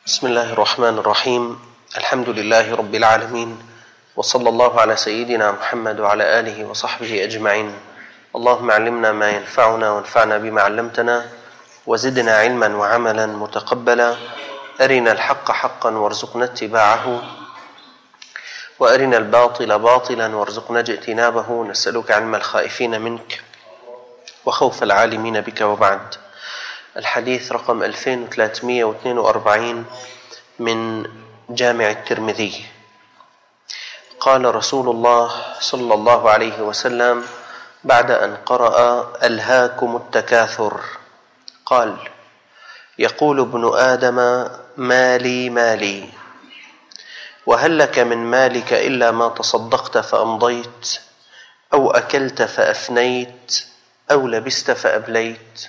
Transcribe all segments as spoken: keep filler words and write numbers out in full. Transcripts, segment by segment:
بسم الله الرحمن الرحيم. الحمد لله رب العالمين، وصلى الله على سيدنا محمد وعلى آله وصحبه أجمعين. اللهم علمنا ما ينفعنا وانفعنا بما علمتنا، وزدنا علما وعملا متقبلا. أرنا الحق حقا وارزقنا اتباعه، وأرنا الباطل باطلا وارزقنا اجتنابه. نسألك علم الخائفين منك وخوف العالمين بك. وبعد، الحديث رقم ألفين وثلاثمئة واثنين وأربعين من جامع الترمذي. قال رسول الله صلى الله عليه وسلم بعد أن قرأ ألهاكم التكاثر قال: يقول ابن آدم مالي مالي، وهل لك من مالك إلا ما تصدقت فأمضيت، أو أكلت فأفنيت، أو لبست فأبليت.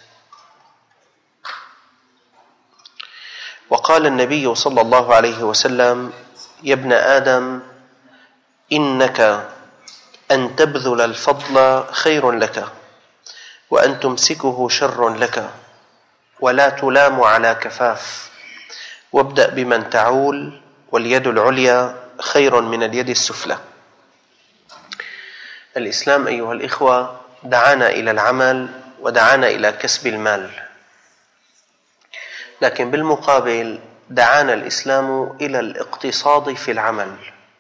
وقال النبي صلى الله عليه وسلم: يا ابن آدم، إنك أن تبذل الفضل خير لك، وأن تمسكه شر لك، ولا تلام على كفاف، وابدأ بمن تعول، واليد العليا خير من اليد السفلى. الإسلام أيها الإخوة دعانا إلى العمل ودعانا إلى كسب المال، لكن بالمقابل دعانا الإسلام إلى الاقتصاد في العمل.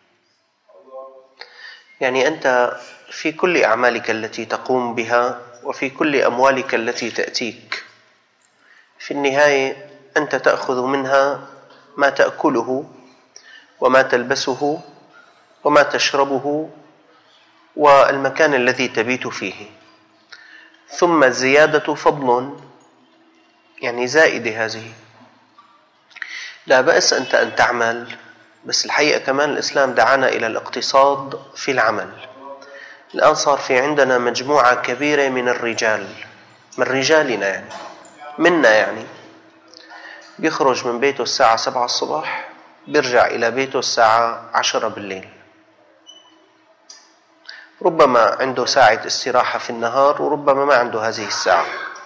يعني أنت في كل أعمالك التي تقوم بها، وفي كل أموالك التي تأتيك، في النهاية أنت تأخذ منها ما تأكله وما تلبسه وما تشربه والمكان الذي تبيت فيه، ثم الزيادة فضل، يعني زائدة هذه. لا بأس أنت أن تعمل، بس الحقيقة كمان الإسلام دعانا إلى الاقتصاد في العمل. الآن صار في عندنا مجموعة كبيرة من الرجال، من رجالنا يعني منا، يعني بيخرج من بيته الساعة سبعة الصباح، بيرجع إلى بيته الساعة عشرة بالليل. ربما عنده ساعة استراحة في النهار، وربما ما عنده هذه الساعة.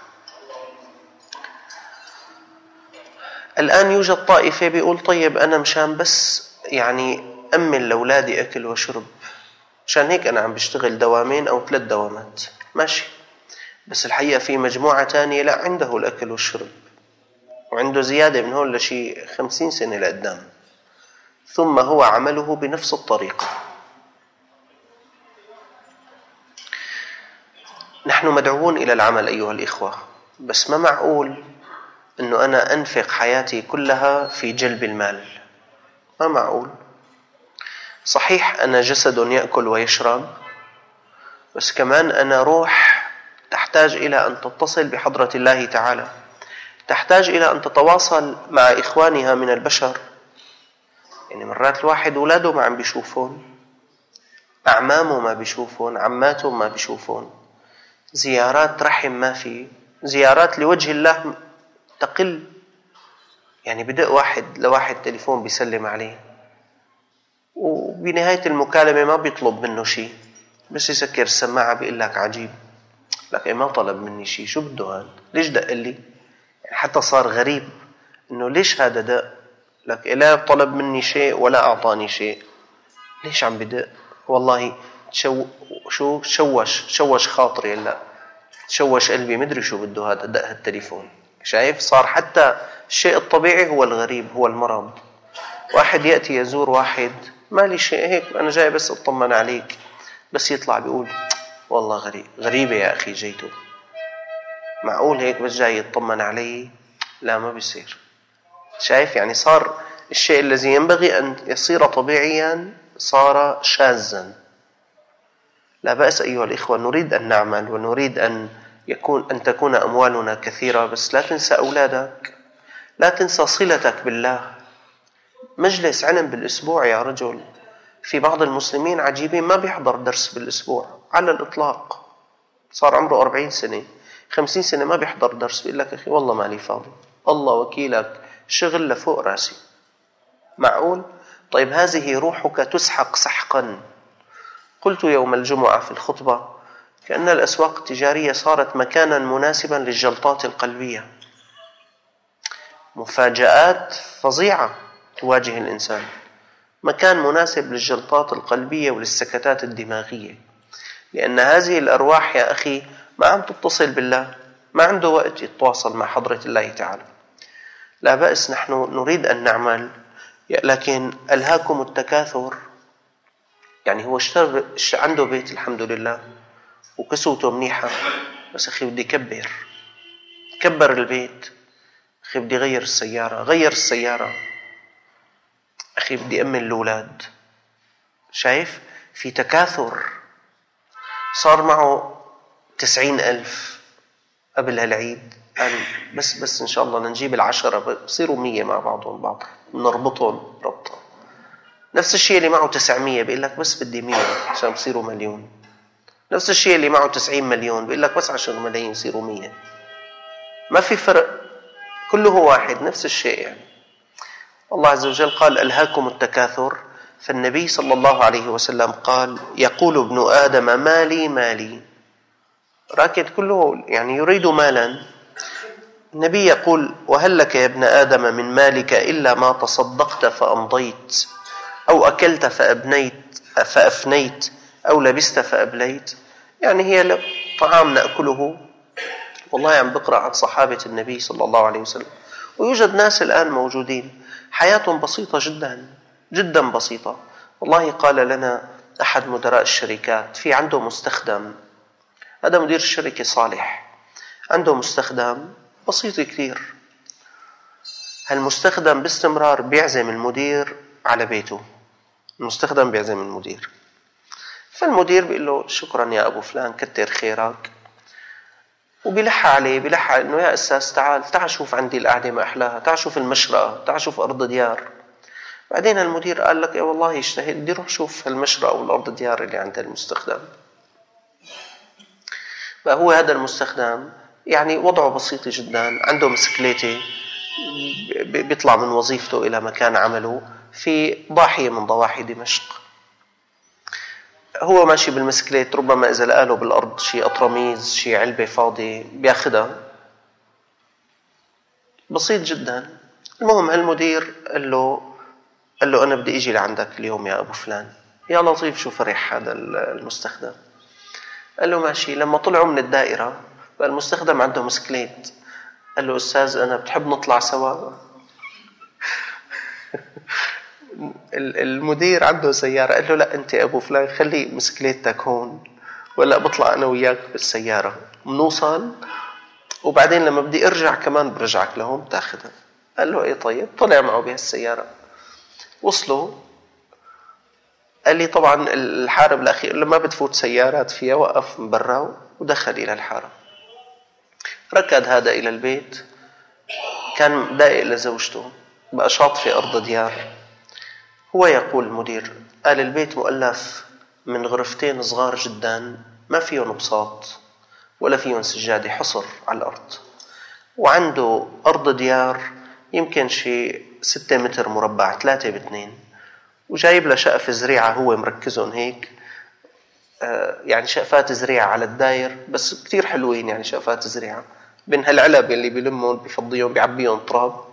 الآن يوجد طائفة بيقول: طيب أنا مشان بس يعني أمن لأولادي أكل وشرب، مشان هيك أنا عم بشتغل دوامين أو ثلاث دوامات، ماشي. بس الحقيقة في مجموعة تانية لا، عنده الأكل والشرب وعنده زيادة من هون لشي خمسين سنة لقدام، ثم هو عمله بنفس الطريقة. نحن مدعوون إلى العمل أيها الإخوة، بس ما معقول أنه أنا أنفق حياتي كلها في جلب المال، ما معقول. صحيح أنا جسد يأكل ويشرب، بس كمان أنا روح تحتاج إلى أن تتصل بحضرة الله تعالى، تحتاج إلى أن تتواصل مع إخوانها من البشر. يعني مرات الواحد أولاده ما عم بيشوفون، أعمامه ما بيشوفون، عماته ما بيشوفون، زيارات رحم ما في، زيارات لوجه الله تقل. يعني بدأ واحد لواحد تليفون بيسلم عليه، وبنهاية المكالمة ما بيطلب منه شيء، بس يسكر السماعة بيقول لك عجيب، لك ما طلب مني شيء، شو بده هذا؟ ليش دق لي؟ يعني حتى صار غريب إنه ليش هذا دق لك؟ لا طلب مني شيء ولا أعطاني شيء، ليش عم بدق؟ والله شو شو شوش شوش خاطري، لا شوش قلبي، مدري شو بده هذا، دق هالتليفون. شايف؟ صار حتى الشيء الطبيعي هو الغريب، هو المرض. واحد يأتي يزور واحد، ما لي شيء، هيك أنا جاي بس أطمن عليك، بس يطلع بيقول: والله غريب، غريبة يا أخي جيته، معقول هيك بس جاي يطمن علي؟ لا، ما بيصير. شايف؟ يعني صار الشيء الذي ينبغي أن يصير طبيعيا صار شاذا. لا بأس أيها الإخوة، نريد أن نعمل ونريد أن يكون أن تكون أموالنا كثيرة، بس لا تنسى أولادك، لا تنسى صلتك بالله. مجلس علم بالأسبوع يا رجل، في بعض المسلمين عجيبين ما بيحضر درس بالأسبوع على الإطلاق، صار عمره أربعين سنة خمسين سنة ما بيحضر درس، بيقول لك: أخي والله مالي فاضي، الله وكيلك شغل لفوق راسي. معقول؟ طيب هذه روحك تسحق سحقا. قلت يوم الجمعة في الخطبة: كأن الأسواق التجارية صارت مكانا مناسبا للجلطات القلبية. مفاجآت فظيعة تواجه الإنسان، مكان مناسب للجلطات القلبية وللسكتات الدماغية، لأن هذه الأرواح يا أخي ما عم تتصل بالله، ما عنده وقت يتواصل مع حضرة الله تعالى. لا بأس، نحن نريد أن نعمل، لكن ألهاكم التكاثر. يعني هو اشترى عنده بيت الحمد لله وكسوته منيحة، بس أخي بدي كبر كبر البيت، أخي بدي غير السيارة غير السيارة، أخي بدي أمن الأولاد. شايف في تكاثر. صار معه تسعين ألف قبل هالعيد، قال بس بس إن شاء الله نجيب العشرة بصيروا مية مع بعضهم بعض نربطهم ربطة. نفس الشيء اللي معه تسعمية بيقول لك بس بدي مية عشان بصيروا مليون. نفس الشيء اللي معه تسعين مليون بيقول لك بس عشر ملايين يصيروا مية. ما في فرق، كله واحد، نفس الشيء. يعني الله عز وجل قال ألهاكم التكاثر، فالنبي صلى الله عليه وسلم قال يقول ابن آدم مالي مالي، راكد كله يعني يريد مالا. النبي يقول وهل لك يا ابن آدم من مالك إلا ما تصدقت فأمضيت، أو أكلت فأبنيت فأفنيت، أو لبست فأبليت. يعني هي طعام نأكله. والله عم بقرأ عن صحابة النبي صلى الله عليه وسلم، ويوجد ناس الآن موجودين حياتهم بسيطة جدا جدا بسيطة. والله قال لنا أحد مدراء الشركات في عنده مستخدم، هذا مدير الشركة صالح، عنده مستخدم بسيط كثير. هالمستخدم باستمرار بيعزم المدير على بيته، المستخدم بيعزم المدير، فالمدير بيقول له شكرا يا أبو فلان كتر خيرك، وبيلح عليه بيلح عليه إنه يا أستاذ تعال تعال شوف عندي القعدة ما أحلاها، تعال شوف المشرقة، تعال شوف أرض ديار. بعدين المدير قال لك يا والله يجتهد، بدي روح شوف المشرقة والأرض ديار اللي عند المستخدم. فهو هذا المستخدم يعني وضعه بسيط جدا، عنده مسكليتة، بيطلع من وظيفته إلى مكان عمله في ضاحية من ضواحي دمشق. هو ماشي بالمسكليت، ربما إذا لقاله بالأرض شيء أطرميز شيء علبة فاضي بياخدها، بسيط جدا. المهم هالمدير قال له قال له أنا بدي إجي لعندك اليوم يا أبو فلان. يا لطيف شو فرح هذا المستخدم. قال له ماشي. لما طلعوا من الدائرة فالمستخدم عنده مسكليت، قال له أستاذ أنا بتحب نطلع سوا؟ المدير عنده سيارة، قال له لا أنت أبو فلان خلي مسكليتك هون، ولا بطلع أنا وياك بالسيارة بنوصل، وبعدين لما بدي أرجع كمان برجعك لهون تاخذها. قال له إيه طيب. طلع معه بهالسيارة، وصلوا. قال لي طبعا الحارة بالأخير لما بتفوت سيارات فيها وقف من برا ودخل إلى الحارة. ركض هذا إلى البيت، كان دائق لزوجته، بقى شاط في أرض ديار. هو يقول المدير قال البيت مؤلف من غرفتين صغار جدا ما فيهم بساط ولا فيهم سجادة، حصر على الأرض، وعنده أرض ديار يمكن شيء ستة متر مربع ثلاثة باثنين، وجايب له شقف زريعة هو مركزهم هيك، آه يعني شقفات زريعة على الداير بس كتير حلوين، يعني شقفات زريعة بين هالعلب اللي بيلمون بيفضيهم بيعبيهم تراب.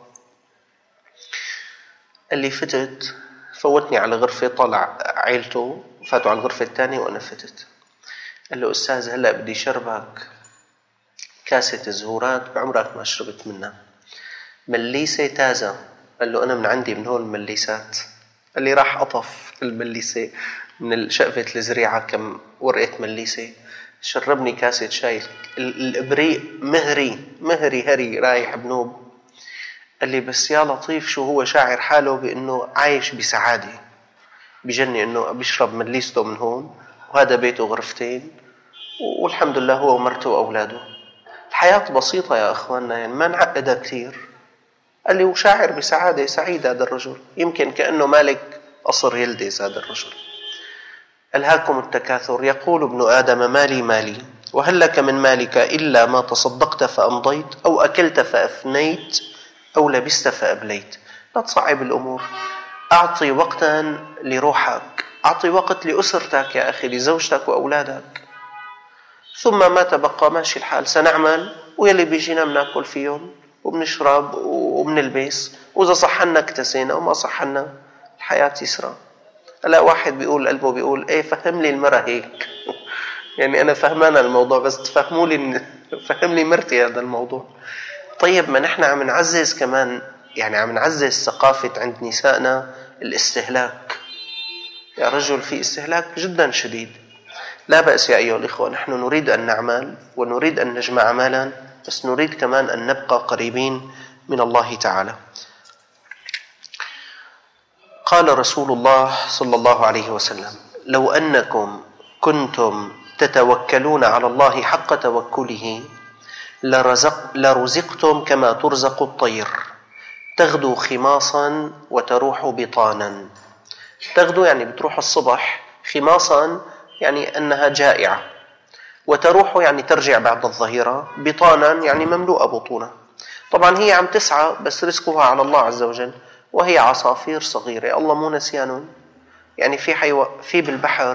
اللي فتت فوتني على غرفة، طلع عيلته فاتوا على الغرفة الثانية وأنا فتت. قال له أستاذ هلأ بدي شربك كاسة زهورات بعمرك ما شربت منها، مليسة تازة. قال له أنا من عندي من هون المليسات. قال لي راح أطف المليسة من شقفة الزريعة كم ورقة مليسة، شربني كاسة شاي، الإبريق مهري مهري هري رايح بنوب. قال لي بس يا لطيف شو هو شاعر حاله بأنه عايش بسعادة، بجني أنه بيشرب مليسته من هون، وهذا بيته غرفتين والحمد لله هو ومرته وأولاده. الحياة بسيطة يا أخواننا، يعني ما نعقدها كثير. قال لي وشاعر بسعادة، سعيد هذا الرجل، يمكن كأنه مالك قصر يلدز هذا الرجل. ألهاكم التكاثر. يقول ابن آدم مالي مالي، وهل لك من مالك إلا ما تصدقت فأمضيت، أو أكلت فأفنيت، أو لبست فأبليت. لا تصعب الأمور، أعطي وقتا لروحك، أعطي وقت لأسرتك يا أخي، لزوجتك وأولادك، ثم ما تبقى ماشي الحال سنعمل ويلي بيجينا بناكل فيهم. وبنشرب وبنلبس، وإذا صحنا اكتسينا وما صحنا الحياة يسرى. هلا واحد بيقول قلبه بيقول ايه فهم لي المرة هيك يعني أنا فهمان الموضوع بس تفهموا لي، فهم لي مرتي هذا الموضوع. طيب ما نحن عم نعزز كمان، يعني عم نعزز ثقافة عند نسائنا الاستهلاك. يا رجل في استهلاك جدا شديد. لا بأس يا أيها الإخوة، نحن نريد أن نعمل ونريد أن نجمع مالا، بس نريد كمان أن نبقى قريبين من الله تعالى. قال رسول الله صلى الله عليه وسلم: لو أنكم كنتم تتوكلون على الله حق توكله لرزق لرزقتم كما ترزق الطير، تغدو خماصا وتروح بطانا. تغدو يعني بتروح الصبح، خماصا يعني أنها جائعة، وتروح يعني ترجع بعد الظهيرة، بطانا يعني مملوءة بطونة. طبعا هي عم تسعى بس رزقها على الله عز وجل، وهي عصافير صغيرة. الله مو نسيان، يعني في حيو... في بالبحر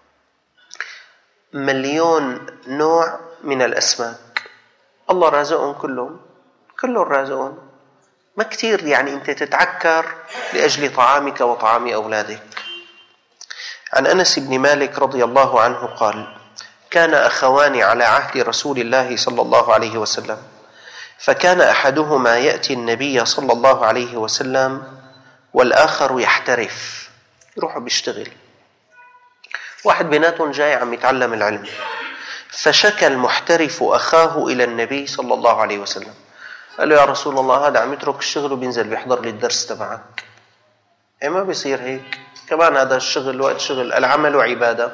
مليون نوع من الأسماك، الله رازقهم كلهم، كلهم رازقهم، ما كتير يعني أنت تتعكر لأجل طعامك وطعام أولادك. عن أنس بن مالك رضي الله عنه قال: كان أخوان على عهد رسول الله صلى الله عليه وسلم، فكان أحدهما يأتي النبي صلى الله عليه وسلم والآخر يحترف، يروح بيشتغل. واحد بيناتهم جاي عم يتعلم العلم، فشكى المحترف أخاه إلى النبي صلى الله عليه وسلم، قال له: يا رسول الله هذا عم يترك الشغل وبينزل بيحضر لي الدرس تبعك. إيه ما بيصير هيك، كمان هذا الشغل وقت شغل، العمل عبادة.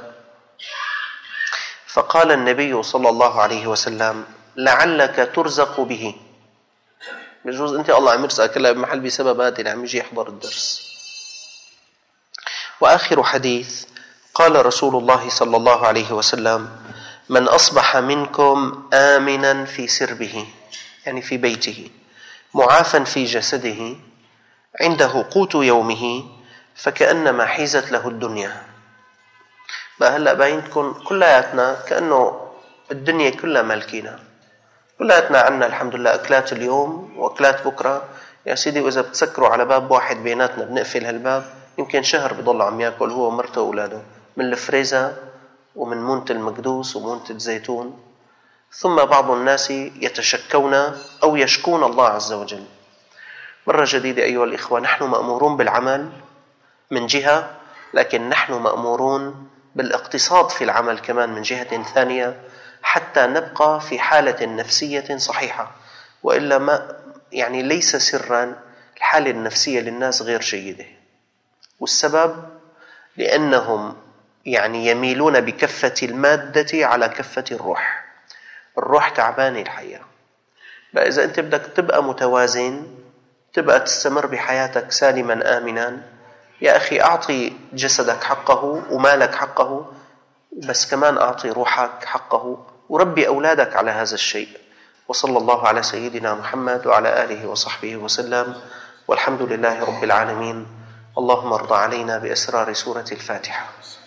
فقال النبي صلى الله عليه وسلم: لعلك ترزق به، بجوز أنت الله عم يرزقك هلا بمحل بسبب هذا اللي عم يجي يحضر الدرس. وآخر حديث قال رسول الله صلى الله عليه وسلم: من أصبح منكم آمنا في سربه، يعني في بيته، معافا في جسده، عنده قوت يومه، فكأنما حيزت له الدنيا. بقى هلأ باينتكم كلياتنا كأنه الدنيا كلها ملكينا، كلياتنا عنا الحمد لله أكلات اليوم وأكلات بكرة. يا سيدي وإذا بتسكروا على باب واحد بيناتنا بنقفل هالباب يمكن شهر بيضل عم يأكل هو ومرته وأولاده من الفريزة ومن مونة المقدوس ومونة الزيتون. ثم بعض الناس يتشكون أو يشكون الله عز وجل. مرة جديدة أيها الإخوة، نحن مأمورون بالعمل من جهة، لكن نحن مأمورون بالاقتصاد في العمل كمان من جهة ثانية، حتى نبقى في حالة نفسية صحيحة. وإلا ما يعني ليس سرا الحالة النفسية للناس غير جيدة، والسبب لأنهم يعني يميلون بكفة المادة على كفة الروح. الروح تعبانة الحقيقة. بقى إذا أنت بدك تبقى متوازن، تبقى تستمر بحياتك سالما آمنا، يا أخي أعطي جسدك حقه ومالك حقه، بس كمان أعطي روحك حقه، وربي أولادك على هذا الشيء. وصلى الله على سيدنا محمد وعلى آله وصحبه وسلم، والحمد لله رب العالمين. اللهم ارض علينا بأسرار سورة الفاتحة.